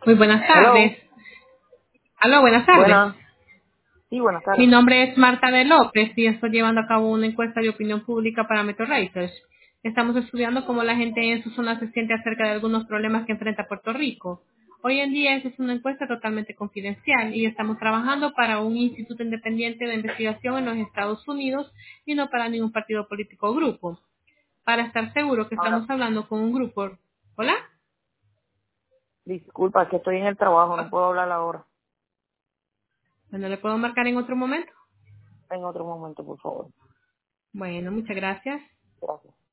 Muy buenas Hello. tardes. Aló, buenas tardes. Buenas. Sí, buenas Mi tardes. nombre es Marta de López y estoy llevando a cabo una encuesta de opinión pública para Metro Research. Estamos estudiando cómo la gente en su zona se siente acerca de algunos problemas que enfrenta Puerto Rico. Hoy en día esa es una encuesta totalmente confidencial y estamos trabajando para un instituto independiente de investigación en los Estados Unidos y no para ningún partido político o grupo. Para estar seguro que Ahora, estamos hablando con un grupo. ¿Hola? disculpa, que estoy en el trabajo, no puedo hablar ahora. Bueno, ¿le puedo marcar en otro momento? En otro momento, por favor. Bueno, muchas gracias. Gracias.